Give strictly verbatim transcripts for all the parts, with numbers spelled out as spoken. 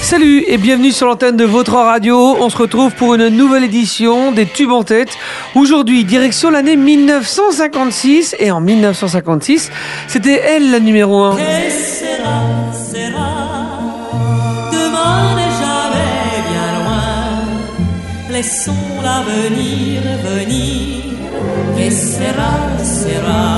Salut et bienvenue sur l'antenne de votre radio. On se retrouve pour une nouvelle édition des Tubes en tête. Aujourd'hui, direction l'année mille neuf cent cinquante-six. Et en mille neuf cent cinquante-six, c'était elle la numéro un. Que sera, sera, demain n'est jamais bien loin. Laissons l'avenir venir. Que sera, sera,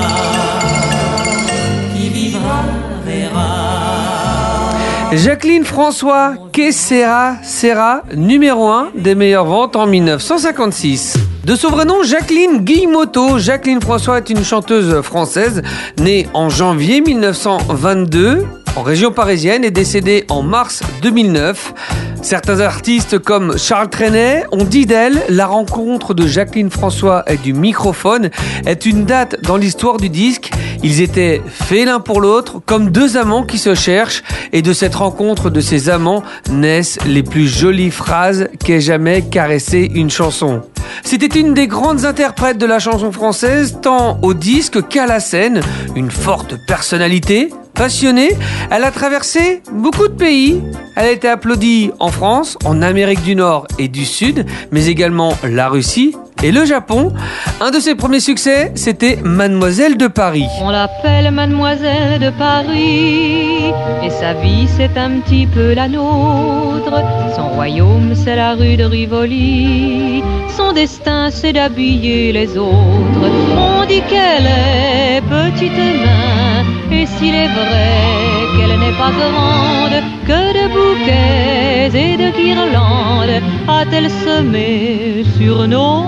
qui vivra verra. Jacqueline François, Que sera, sera, numéro un des meilleures ventes en mille neuf cent cinquante-six. De son vrai nom, Jacqueline Guillemotto, Jacqueline François est une chanteuse française née en janvier mille neuf cent vingt-deux en région parisienne et décédée en mars deux mille neuf. Certains artistes comme Charles Trenet ont dit d'elle « La rencontre de Jacqueline François et du microphone est une date dans l'histoire du disque. Ils étaient faits l'un pour l'autre, comme deux amants qui se cherchent, et de cette rencontre de ces amants naissent les plus jolies phrases qu'ait jamais caressé une chanson. » C'était une des grandes interprètes de la chanson française, tant au disque qu'à la scène. Une forte personnalité, passionnée, elle a traversé beaucoup de pays. Elle a été applaudie en France, en Amérique du Nord et du Sud, mais également la Russie et le Japon. Un de ses premiers succès, c'était Mademoiselle de Paris. On l'appelle Mademoiselle de Paris, et sa vie c'est un petit peu la nôtre. Son royaume c'est la rue de Rivoli, son destin c'est d'habiller les autres. On dit qu'elle est petite et mince, et s'il est vrai qu'elle n'est pas grande, que de bouquets et de guirlandes a-t-elle semé sur nos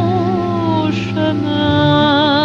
chemins.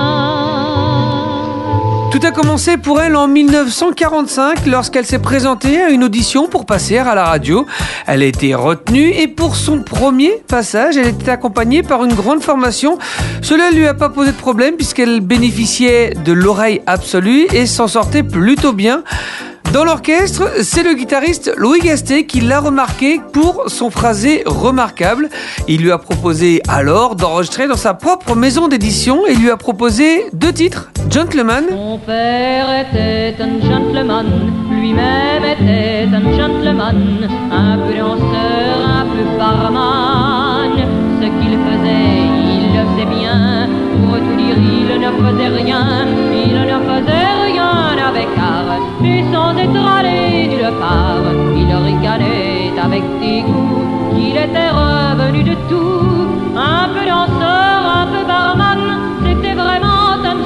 Tout a commencé pour elle en mille neuf cent quarante-cinq lorsqu'elle s'est présentée à une audition pour passer à la radio. Elle a été retenue et pour son premier passage, elle était accompagnée par une grande formation. Cela ne lui a pas posé de problème puisqu'elle bénéficiait de l'oreille absolue et s'en sortait plutôt bien. Dans l'orchestre, c'est le guitariste Louis Gastet qui l'a remarqué pour son phrasé remarquable. Il lui a proposé alors d'enregistrer dans sa propre maison d'édition et lui a proposé deux titres, Gentleman. Mon père était un gentleman, lui-même était un gentleman, un peu danseur, un peu barman. Ce qu'il faisait, il le faisait bien. Pour tout dire, il ne faisait rien, il ne faisait rien avec art. Et sans être allé nulle part, il ricanait avec des goûts qu'il était revenu de tout. Un peu danseur, un peu barman, c'était vraiment un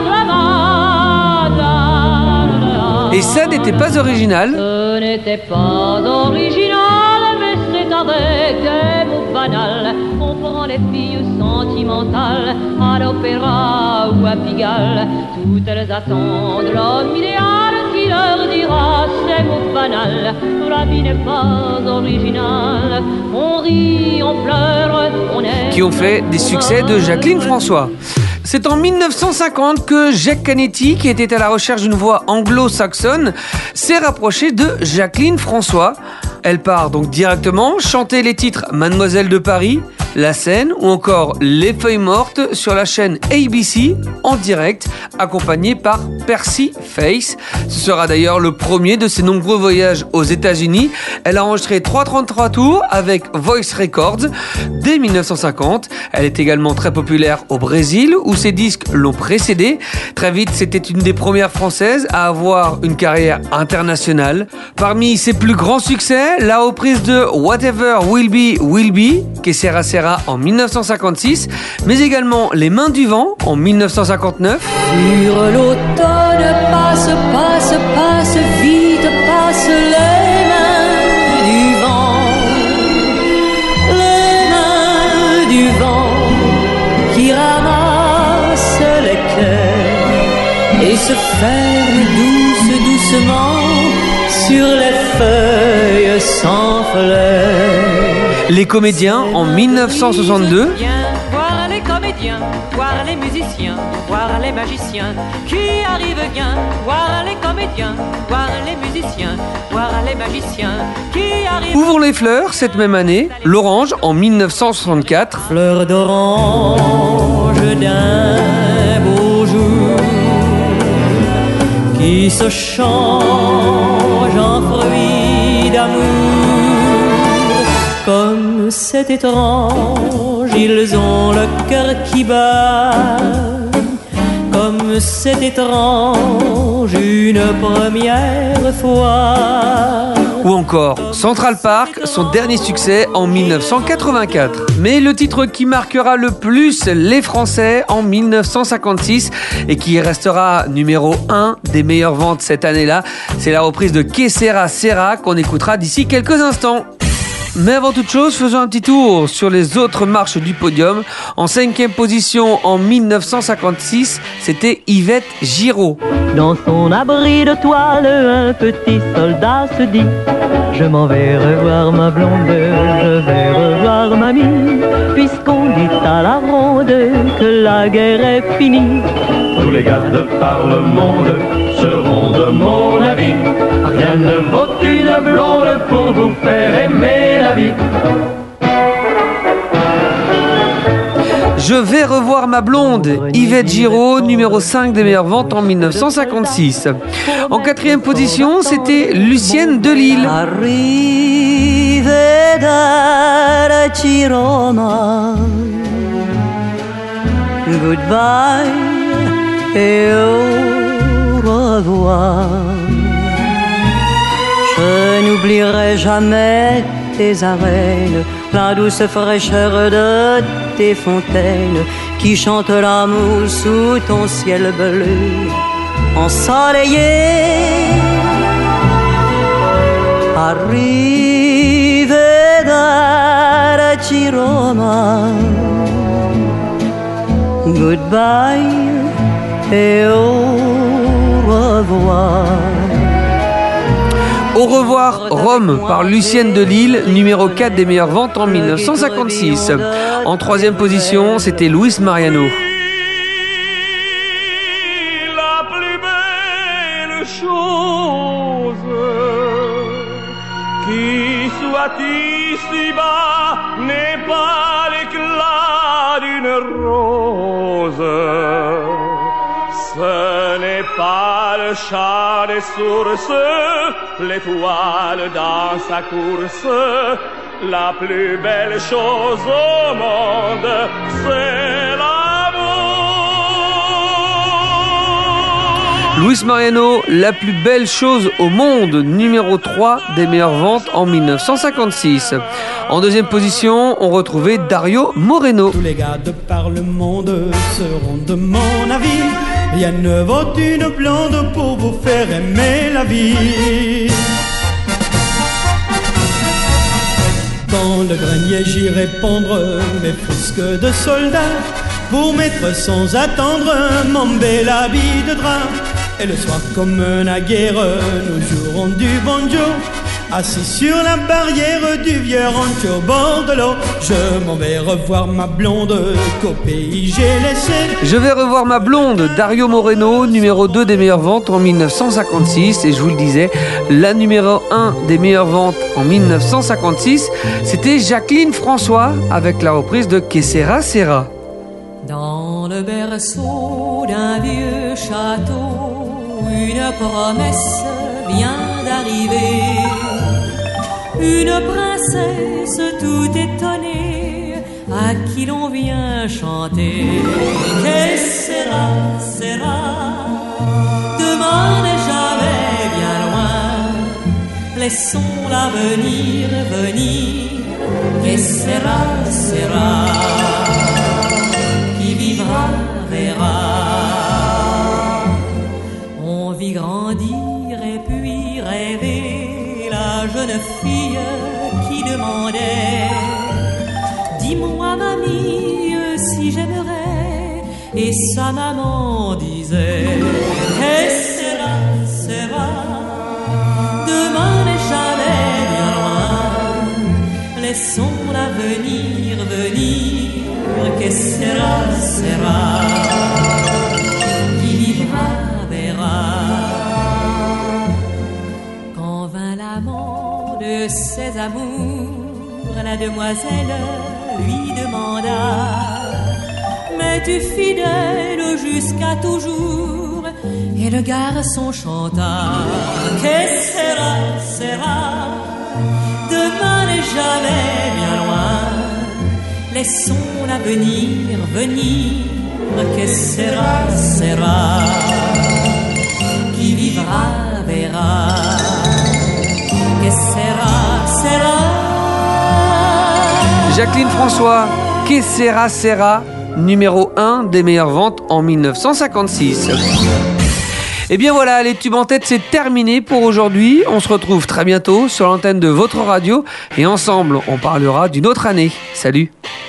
gentleman. Et ça n'était pas original. Ce n'était pas original, mais c'est avec des mots banals. On prend les filles sentimentales à l'opéra ou à Pigalle. Toutes elles attendent l'homme idéal qui leur dira ces mots banals. La vie n'est pas originale. On rit, on pleure, on aime. Qui ont fait des succès de Jacqueline François. C'est en mille neuf cent cinquante que Jacques Canetti, qui était à la recherche d'une voix anglo-saxonne, s'est rapproché de Jacqueline François. Elle part donc directement chanter les titres Mademoiselle de Paris, La Scène ou encore Les Feuilles Mortes sur la chaîne A B C en direct, accompagnée par Percy Face. Ce sera d'ailleurs le premier de ses nombreux voyages aux États-Unis. Elle a enregistré trois cent trente-trois tours avec Voice Records dès mille neuf cent cinquante. Elle est également très populaire au Brésil où ses disques l'ont précédée. Très vite, c'était une des premières françaises à avoir une carrière internationale. Parmi ses plus grands succès, la reprise de Whatever Will Be Will Be, Que sera sera en mille neuf cent cinquante-six, mais également Les Mains du Vent en mille neuf cent cinquante-neuf. Sur l'automne passe, passe, passe, vite passe les mains du vent, les mains du vent qui ramassent les cœurs et se ferment douce, doucement sur les feuilles sans fleurs. Les Comédiens en mille neuf cent soixante-deux. Voir les comédiens, voir les musiciens, voir les magiciens qui arrivent bien. Voir les comédiens, voir les musiciens, voir les magiciens qui arrivent. Ouvrons les fleurs cette même année, L'Orange en mille neuf cent soixante-quatre. Fleurs d'orange d'un beau jour qui se change en fruits d'amour. c'est étrange, ils ont le cœur qui bat. Comme c'est étrange, une première fois. Ou encore Central Park, son dernier succès en dix-neuf cent quatre-vingt-quatre. Mais le titre qui marquera le plus les Français en dix-neuf cent cinquante-six et qui restera numéro un des meilleures ventes cette année-là, c'est la reprise de Que Sera Sera qu'on écoutera d'ici quelques instants. Mais avant toute chose, faisons un petit tour sur les autres marches du podium. En cinquième position en dix-neuf cent cinquante-six, c'était Yvette Giraud. Dans son abri de toile, un petit soldat se dit: je m'en vais revoir ma blonde, je vais revoir mamie, puisqu'on dit à la ronde que la guerre est finie. Tous les gars de par le monde seront de mon avis. Rien ne vaut une blonde pour vous faire aimer la vie. Je vais revoir ma blonde, Yvette Giraud, numéro cinq des meilleures ventes en dix-neuf cent cinquante-six. En quatrième position, c'était Lucienne de Lille. Arrivederci Roma, goodbye et au revoir. Je n'oublierai jamais tes arènes, la douce fraîcheur de tes fontaines qui chantent l'amour sous ton ciel bleu ensoleillé. Arrivederci Roma, goodbye et au revoir. Au revoir Rome par Lucienne de Lille, numéro quatre des meilleures ventes en dix-neuf cent cinquante-six. En troisième position, c'était Luis Mariano. La plus belle chose qui soit ici-bas n'est pas l'éclat d'une rose. Ce n'est pas le chant des sources, l'étoile dans sa course. La plus belle chose au monde, c'est l'amour. Luis Mariano, la plus belle chose au monde, numéro trois des meilleures ventes en dix-neuf cent cinquante-six. En deuxième position, on retrouvait Dario Moreno. Tous les gars de par le monde seront de mon avis. Rien ne vaut une blonde pour vous faire aimer la vie. Dans le grenier j'irai pondre mes fresques de soldats pour mettre sans attendre mon bel habit de drap. Et le soir comme naguère nous jouerons du banjo, assis sur la barrière du vieux ranch au bord de l'eau. Je m'en vais revoir ma blonde qu'au pays j'ai laissé. Je vais revoir ma blonde, Dario Moreno, numéro deux des meilleures ventes en dix-neuf cent cinquante-six. Et je vous le disais, la numéro un des meilleures ventes en dix-neuf cent cinquante-six, c'était Jacqueline François avec la reprise de Que Sera Sera. Dans le berceau d'un vieux château, une promesse vient d'arriver. Une princesse tout étonnée à qui l'on vient chanter. Que sera, sera, demain n'est jamais bien loin. Laissons l'avenir venir. Que sera, sera, qui vivra verra. On vit grandir et puis rêver la jeune fille qui demandait: dis-moi mamie si j'aimerais. Et sa maman disait: que sera, sera, demain n'est jamais bien loin. Laissons l'avenir venir. Que sera, sera, qui vivra verra. Quand vint l'amant de ses amours, la demoiselle lui demanda: m'es-tu fidèle jusqu'à toujours? Et le garçon chanta: que sera, sera, demain n'est jamais bien loin. laissons l'avenir venir. Que sera, sera, qui vivra, verra. Que sera, sera. Jacqueline François, Que sera, sera, numéro un des meilleures ventes en mille neuf cent cinquante-six. Et bien voilà, les tubes en tête, c'est terminé pour aujourd'hui. On se retrouve très bientôt sur l'antenne de votre radio et ensemble, on parlera d'une autre année. Salut!